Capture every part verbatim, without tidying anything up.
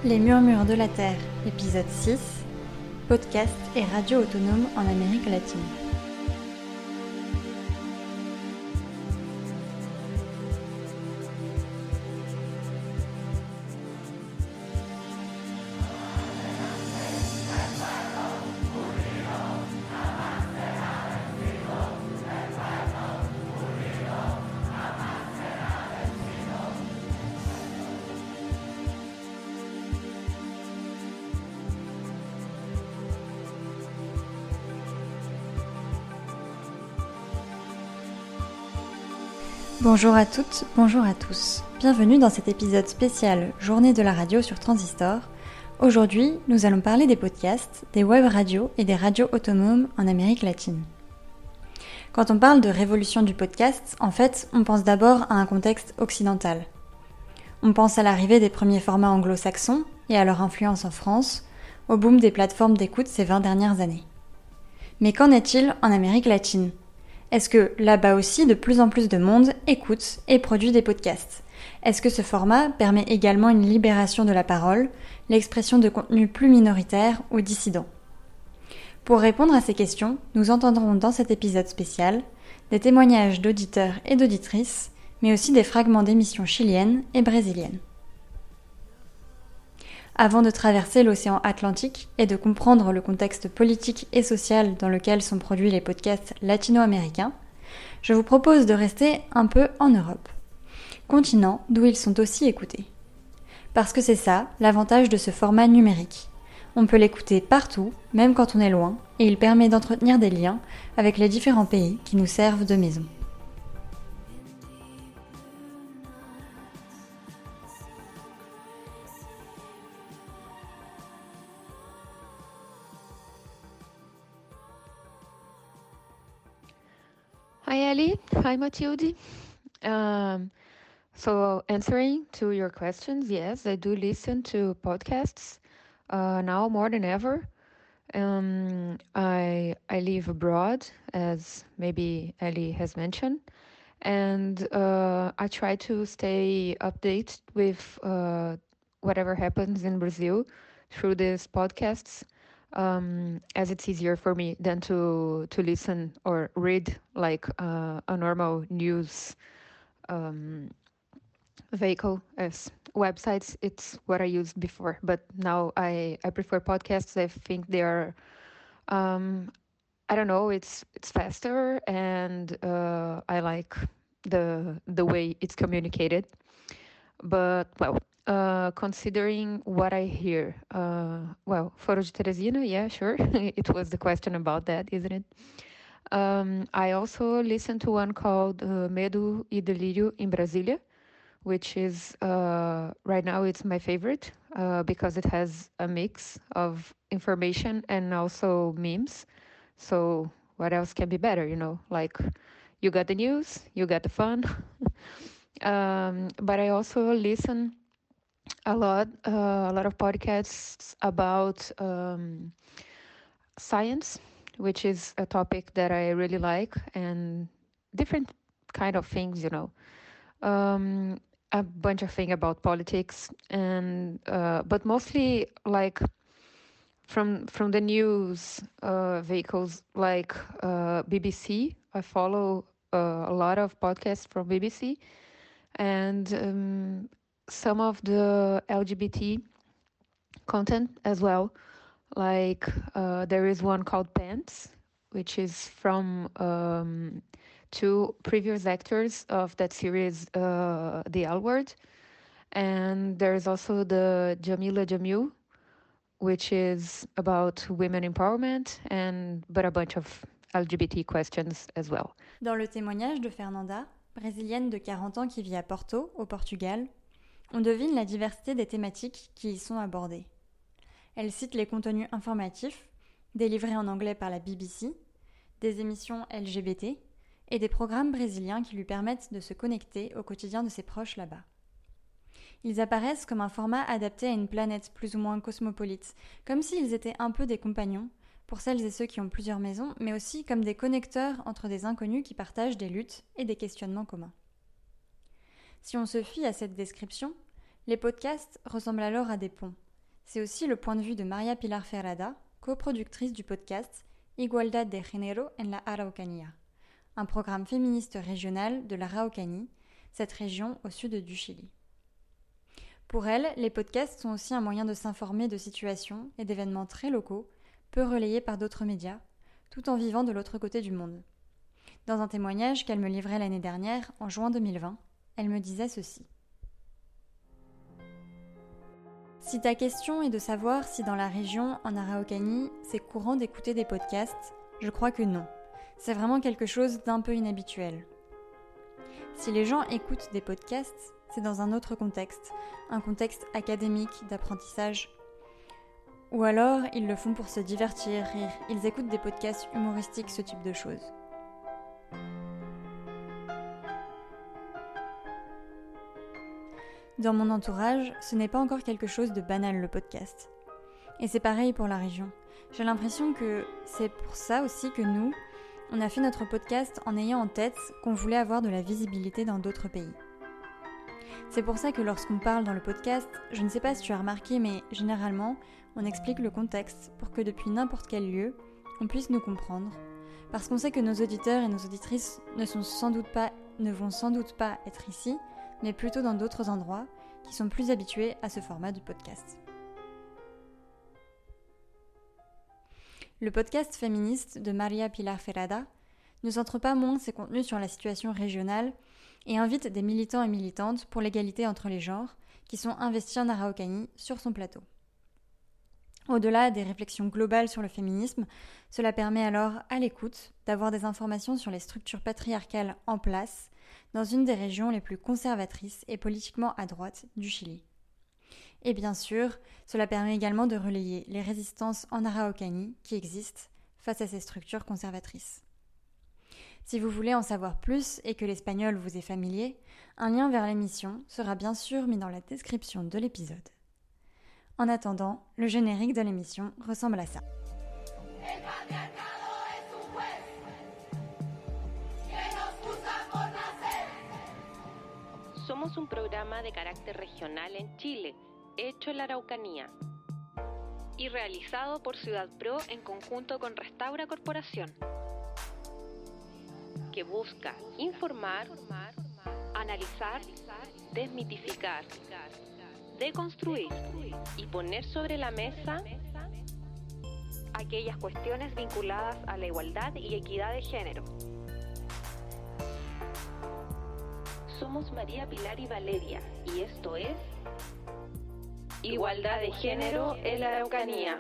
Les Murmures de la Terre, épisode six, podcast et radio autonome en Amérique latine. Bonjour à toutes, bonjour à tous. Bienvenue dans cet épisode spécial Journée de la radio sur Transistor. Aujourd'hui, nous allons parler des podcasts, des web radios et des radios autonomes en Amérique latine. Quand on parle de révolution du podcast, en fait, on pense d'abord à un contexte occidental. On pense à l'arrivée des premiers formats anglo-saxons et à leur influence en France, au boom des plateformes d'écoute ces vingt dernières années. Mais qu'en est-il en Amérique latine ? Est-ce que là-bas aussi, de plus en plus de monde écoute et produit des podcasts ? Est-ce que ce format permet également une libération de la parole, l'expression de contenus plus minoritaires ou dissidents ? Pour répondre à ces questions, nous entendrons dans cet épisode spécial des témoignages d'auditeurs et d'auditrices, mais aussi des fragments d'émissions chiliennes et brésiliennes. Avant de traverser l'océan Atlantique et de comprendre le contexte politique et social dans lequel sont produits les podcasts latino-américains, je vous propose de rester un peu en Europe, continent d'où ils sont aussi écoutés. Parce que c'est ça, l'avantage de ce format numérique. On peut l'écouter partout, même quand on est loin, et il permet d'entretenir des liens avec les différents pays qui nous servent de maison. Hi, Ellie. Hi, Matilde. Um, so, answering to your questions, yes, I do listen to podcasts uh, now more than ever. Um, I I live abroad, as maybe Ellie has mentioned, and uh, I try to stay updated with uh, whatever happens in Brazil through these podcasts. Um, as it's easier for me than to to listen or read like uh, a normal news um, vehicle as websites. It's what I used before, but now I, I prefer podcasts. I think they are, um, I don't know, it's it's faster and uh, I like the the way it's communicated. But well, uh, considering what I hear, uh, well, Foro de Teresina, yeah, sure. It was the question about that, isn't it? Um, I also listen to one called uh, Medo e Delírio in Brasília, which is uh, right now it's my favorite uh, because it has a mix of information and also memes. So what else can be better, you know? Like you got the news, you got the fun. um, but I also listen a lot, uh, a lot of podcasts about um, science, which is a topic that I really like, and different kind of things, you know. Um, a bunch of things about politics, and uh, but mostly like from from the news uh, vehicles like uh, B B C. I follow uh, a lot of podcasts from B B C, and um, some of the L G B T content as well. Like uh, there is one called Pants, which is from um, two previous actors of that series, uh, The L Word. And there's also the Jamila Jamil, which is about women empowerment, and but a bunch of L G B T questions as well. Dans le témoignage de Fernanda, brésilienne de quarante ans qui vit à Porto, au Portugal, on devine la diversité des thématiques qui y sont abordées. Elle cite les contenus informatifs, délivrés en anglais par la B B C, des émissions L G B T et des programmes brésiliens qui lui permettent de se connecter au quotidien de ses proches là-bas. Ils apparaissent comme un format adapté à une planète plus ou moins cosmopolite, comme s'ils étaient un peu des compagnons, pour celles et ceux qui ont plusieurs maisons, mais aussi comme des connecteurs entre des inconnus qui partagent des luttes et des questionnements communs. Si on se fie à cette description, les podcasts ressemblent alors à des ponts, C'est aussi le point de vue de María Pilar Ferrada, coproductrice du podcast Igualdad de Género en la Araucanía, un programme féministe régional de l'Araucanie, cette région au sud du Chili. Pour elle, les podcasts sont aussi un moyen de s'informer de situations et d'événements très locaux, peu relayés par d'autres médias, tout en vivant de l'autre côté du monde. Dans un témoignage qu'elle me livrait l'année dernière, en juin deux mille vingt, elle me disait ceci. Si ta question est de savoir si dans la région, en Araucanie, c'est courant d'écouter des podcasts, je crois que non. C'est vraiment quelque chose d'un peu inhabituel. Si les gens écoutent des podcasts, c'est dans un autre contexte, un contexte académique, d'apprentissage. Ou alors, ils le font pour se divertir, rire, ils écoutent des podcasts humoristiques, ce type de choses. Dans mon entourage, ce n'est pas encore quelque chose de banal le podcast. Et c'est pareil pour la région. J'ai l'impression que c'est pour ça aussi que nous, on a fait notre podcast en ayant en tête qu'on voulait avoir de la visibilité dans d'autres pays. C'est pour ça que lorsqu'on parle dans le podcast, je ne sais pas si tu as remarqué, mais généralement, on explique le contexte pour que depuis n'importe quel lieu, on puisse nous comprendre. Parce qu'on sait que nos auditeurs et nos auditrices ne sont sans doute pas, ne vont sans doute pas être ici, mais plutôt dans d'autres endroits qui sont plus habitués à ce format du podcast. Le podcast féministe de María Pilar Ferrada ne centre pas moins ses contenus sur la situation régionale et invite des militants et militantes pour l'égalité entre les genres qui sont investis en Araucanie sur son plateau. Au-delà des réflexions globales sur le féminisme, cela permet alors, à l'écoute, d'avoir des informations sur les structures patriarcales en place dans une des régions les plus conservatrices et politiquement à droite du Chili. Et bien sûr, cela permet également de relayer les résistances en Araucanie qui existent face à ces structures conservatrices. Si vous voulez en savoir plus et que l'espagnol vous est familier, un lien vers l'émission sera bien sûr mis dans la description de l'épisode. En attendant, le générique de l'émission ressemble à ça. Somos un programa de carácter regional en Chile, hecho en la Araucanía y realizado por Ciudad Pro en conjunto con Restaura Corporación, que busca informar, analizar, desmitificar, deconstruir y poner sobre la mesa aquellas cuestiones vinculadas a la igualdad y equidad de género. Somos María Pilar y Valeria y esto es Igualdad de Género en la Araucanía.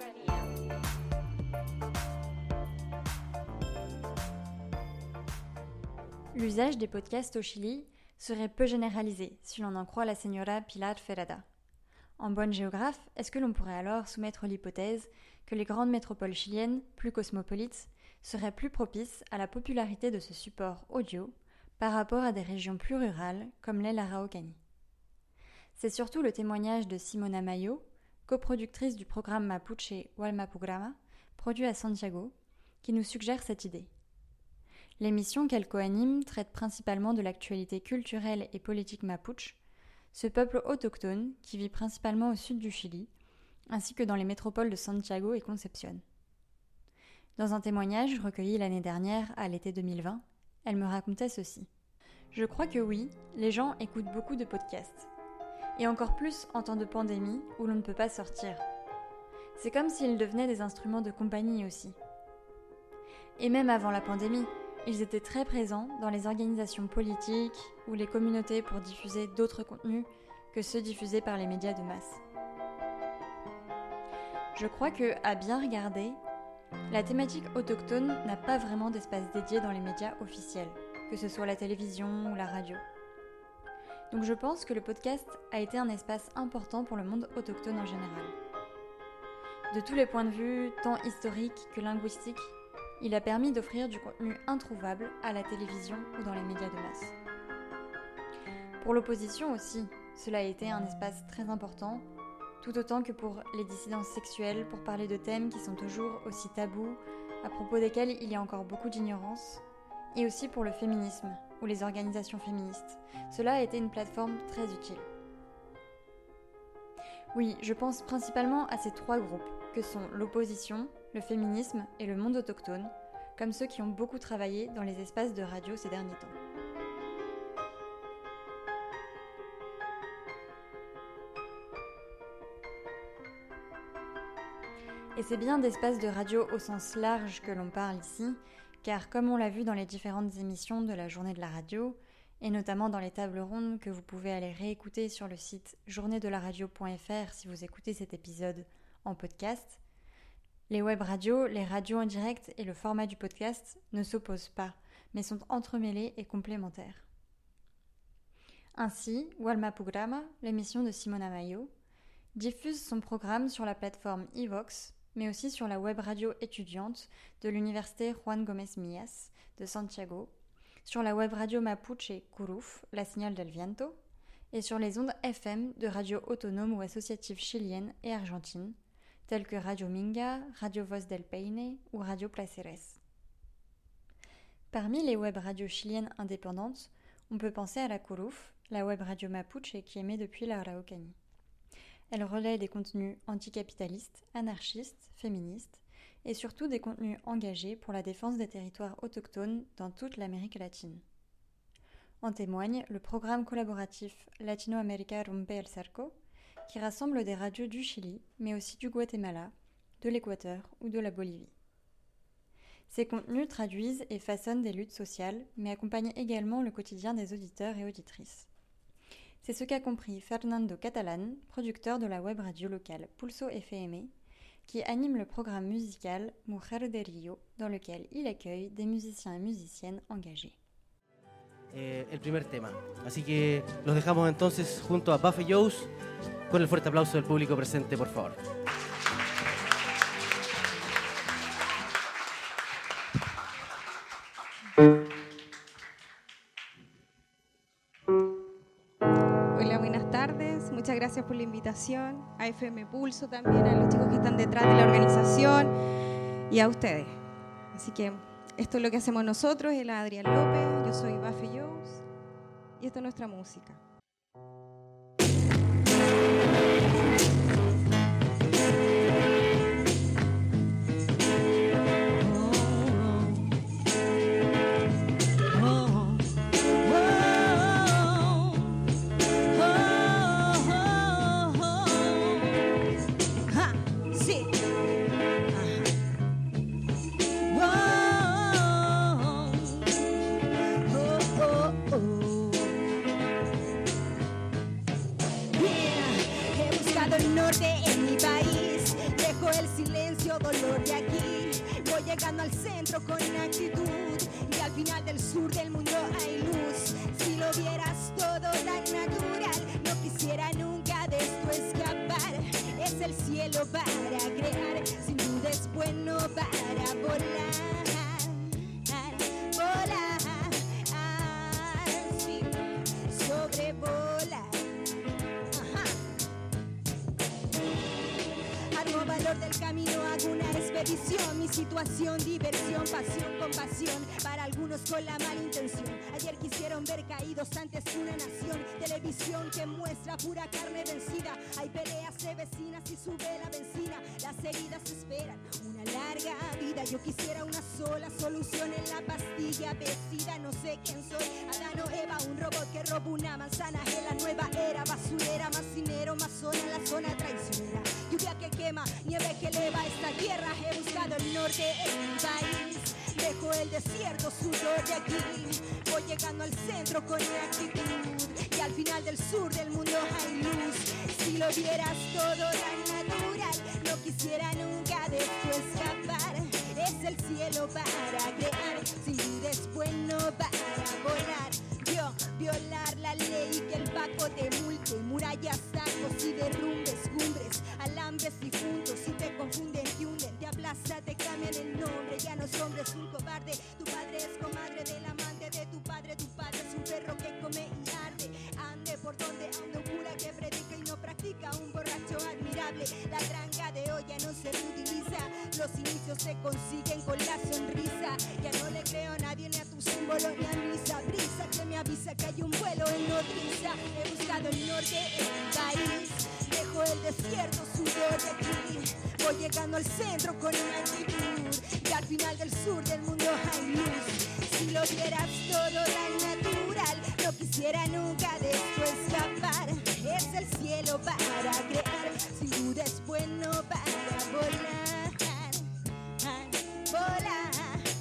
L'usage des podcasts au Chili serait peu généralisé si l'on en croit la señora Pilar Ferrada. En bonne géographe, est-ce que l'on pourrait alors soumettre l'hypothèse que les grandes métropoles chiliennes, plus cosmopolites, seraient plus propices à la popularité de ce support audio par rapport à des régions plus rurales comme l'est l'Araucanie? C'est surtout le témoignage de Simona Mayo, coproductrice du programme Mapuche Walmapugrama, produit à Santiago, qui nous suggère cette idée. L'émission qu'elle coanime traite principalement de l'actualité culturelle et politique mapuche, ce peuple autochtone qui vit principalement au sud du Chili, ainsi que dans les métropoles de Santiago et Concepción. Dans un témoignage recueilli l'année dernière, à l'été deux mille vingt, elle me racontait ceci. Je crois que oui, les gens écoutent beaucoup de podcasts. Et encore plus en temps de pandémie où l'on ne peut pas sortir. C'est comme s'ils devenaient des instruments de compagnie aussi. Et même avant la pandémie, ils étaient très présents dans les organisations politiques ou les communautés pour diffuser d'autres contenus que ceux diffusés par les médias de masse. Je crois que, à bien regarder, la thématique autochtone n'a pas vraiment d'espace dédié dans les médias officiels, que ce soit la télévision ou la radio. Donc je pense que le podcast a été un espace important pour le monde autochtone en général. De tous les points de vue, tant historiques que linguistiques, il a permis d'offrir du contenu introuvable à la télévision ou dans les médias de masse. Pour l'opposition aussi, cela a été un espace très important, tout autant que pour les dissidences sexuelles, pour parler de thèmes qui sont toujours aussi tabous, à propos desquels il y a encore beaucoup d'ignorance, et aussi pour le féminisme ou les organisations féministes. Cela a été une plateforme très utile. Oui, je pense principalement à ces trois groupes, que sont l'opposition, le féminisme et le monde autochtone, comme ceux qui ont beaucoup travaillé dans les espaces de radio ces derniers temps. Et c'est bien d'espaces de radio au sens large que l'on parle ici, car comme on l'a vu dans les différentes émissions de la Journée de la radio, et notamment dans les tables rondes que vous pouvez aller réécouter sur le site journée de la radio point f r si vous écoutez cet épisode en podcast, les web radios, les radios en direct et le format du podcast ne s'opposent pas, mais sont entremêlés et complémentaires. Ainsi, Walma Programa, l'émission de Simona Mayo, diffuse son programme sur la plateforme iVox, mais aussi sur la web radio étudiante de l'université Juan Gómez Millas de Santiago, sur la web radio mapuche Curuf, la Señal del Viento, et sur les ondes F M de radios autonomes ou associatives chiliennes et argentines, telles que Radio Minga, Radio Voz del Peine ou Radio Placeres. Parmi les web radios chiliennes indépendantes, on peut penser à la Curuf, la web radio mapuche qui émet depuis la Araucanie. Elle relaie des contenus anticapitalistes, anarchistes, féministes, et surtout des contenus engagés pour la défense des territoires autochtones dans toute l'Amérique latine. En témoigne le programme collaboratif Latinoamérica Rompe el Cerco, qui rassemble des radios du Chili, mais aussi du Guatemala, de l'Équateur ou de la Bolivie. Ces contenus traduisent et façonnent des luttes sociales, mais accompagnent également le quotidien des auditeurs et auditrices. C'est ce qu'a compris Fernando Catalán, producteur de la web radio locale Pulso F M, qui anime le programme musical Mujer de Rio, dans lequel il accueille des musiciens et musiciennes engagés. Eh, el primer tema. Así que los dejamos entonces junto a Buffy Jones con el fuerte aplauso del público presente, por favor. Hola, buenas tardes. Muchas gracias por la invitación. A F M Pulso también, a los chicos que están detrás de la organización y a ustedes. Así que esto es lo que hacemos nosotros. Él es Adrián López, yo soy Buffy Jones y esta es nuestra música. Llegando al centro con actitud y al final del sur del mundo hay luz. Si lo vieras todo tan natural, no quisiera nunca de esto escapar. Es el cielo para crear, sin duda es bueno para volar, volar, sí, sobrevolar. Ajá. Armo valor del camino, hago una expedición, mi situación, diversión, pasión, compasión, para algunos con la mala intención. Ayer quisieron ver caídos antes una nación, televisión que muestra pura carne vencida. Hay peleas de vecinas y sube la benzina, las heridas esperan una larga vida. Yo quisiera una sola solución en la pastilla vestida. No sé quién soy, Adán o Eva, un robot que roba una manzana en la nueva era. Basurera, más dinero, más zona, la zona traicionera. Lluvia que quema, nieve que eleva esta tierra. He buscado el norte en mi país, dejo el desierto sudor de aquí. Voy llegando al centro con actitud y al final del sur del mundo hay luz. Si lo vieras todo tan natural, no quisiera nunca de esto escapar. Es el cielo para crear, sin duda es bueno para volar. Yo violar la ley, que el Paco te multe, murallas, tacos y derrumbes, cumbres, alambres difuntos, si te confunden te hunden, te aplasta, te cambian el nombre, ya no es hombre, es un cobarde. Tu padre es comadre del amante de tu padre, tu padre es un perro que come y arde. Ande por donde ande un cura que predica y no practica, un borracho admirable. La tranca de hoy ya no se utiliza, los inicios se consiguen con la sonrisa. Ya no le creo a nadie, ni a tu símbolo, ni a misa. Brisa que me avisa que hay un vuelo en nodriza. He buscado el norte en mi país, dejo bajo el desierto sudor de aquí. Voy llegando al centro con una actitud y al final del sur del mundo hay luz. Si lo vieras todo tan natural, no quisiera nunca de esto escapar. Es el cielo para crear, sin duda es bueno para volar, volar,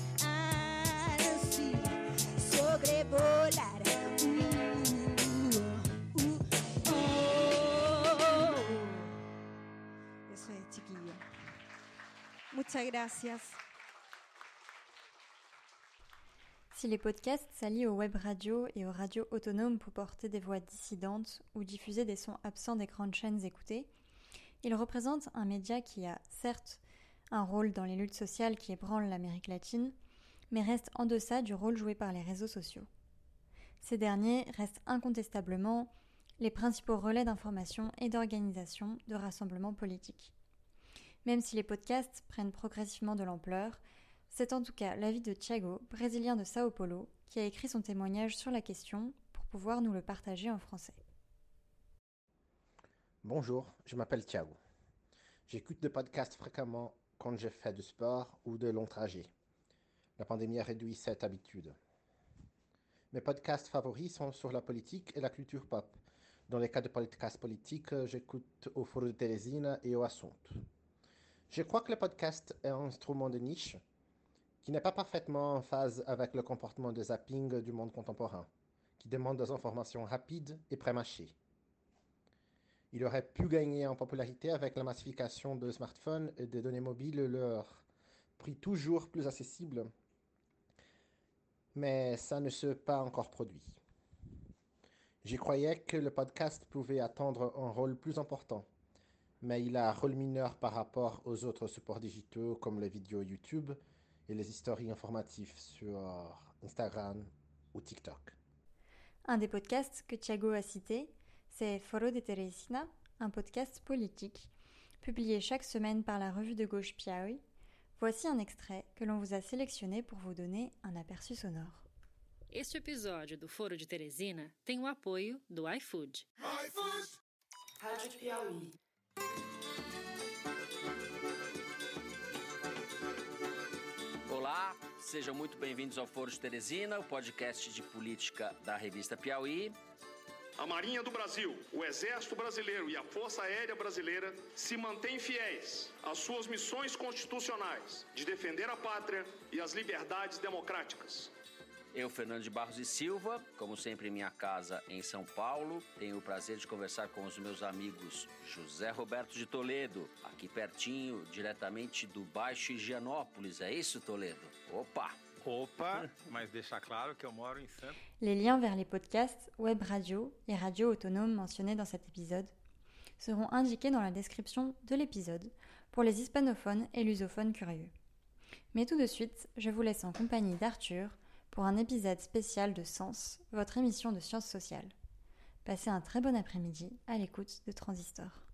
sí, sobrevolar. Uh, uh, oh. Eso es, chiquillo. Muchas gracias. Si les podcasts s'allient aux web radios et aux radios autonomes pour porter des voix dissidentes ou diffuser des sons absents des grandes chaînes écoutées, ils représentent un média qui a, certes, un rôle dans les luttes sociales qui ébranlent l'Amérique latine, mais reste en deçà du rôle joué par les réseaux sociaux. Ces derniers restent incontestablement les principaux relais d'information et d'organisation de rassemblements politiques. Même si les podcasts prennent progressivement de l'ampleur, c'est en tout cas l'avis de Thiago, brésilien de Sao Paulo, qui a écrit son témoignage sur la question pour pouvoir nous le partager en français. Bonjour, je m'appelle Thiago. J'écoute des podcasts fréquemment quand je fais du sport ou de longs trajets. La pandémie a réduit cette habitude. Mes podcasts favoris sont sur la politique et la culture pop. Dans les cas de podcasts politiques, j'écoute au Foro de Teresina et au Assunto. Je crois que le podcast est un instrument de niche qui n'est pas parfaitement en phase avec le comportement de zapping du monde contemporain, qui demande des informations rapides et prémâchées. Il aurait pu gagner en popularité avec la massification de smartphones et des données mobiles, leur prix toujours plus accessible, mais ça ne s'est pas encore produit. J'y croyais que le podcast pouvait attendre un rôle plus important, mais il a un rôle mineur par rapport aux autres supports digitaux comme les vidéos YouTube et les histories informatives sur Instagram ou TikTok. Un des podcasts que Thiago a cité, c'est Foro de Teresina, un podcast politique, publié chaque semaine par la revue de gauche Piauí. Voici un extrait que l'on vous a sélectionné pour vous donner un aperçu sonore. Este episódio do Foro de Teresina tem o apoio do iFood. iFood! Rádio Piauí. Olá, sejam muito bem-vindos ao Foro de Teresina, o podcast de política da revista Piauí. A Marinha do Brasil, o Exército Brasileiro e a Força Aérea Brasileira se mantêm fiéis às suas missões constitucionais de defender a pátria e as liberdades democráticas. Eu, Fernando de Barros e Silva, como sempre em minha casa em São Paulo, tenho o prazer de conversar com os meus amigos José Roberto de Toledo, aqui pertinho, diretamente do Baixo Higienópolis. É isso, Toledo? Opa! Opa, mas deixa claro que eu moro em Santos. Les liens vers les podcasts, web radio et radio autonome mentionnés dans cet épisode seront indiqués dans la description de l'épisode pour les hispanophones et lusophones curieux. Mais tout de suite, je vous laisse en compagnie d'Arthur pour un épisode spécial de Sens, votre émission de sciences sociales. Passez un très bon après-midi à l'écoute de Transistor.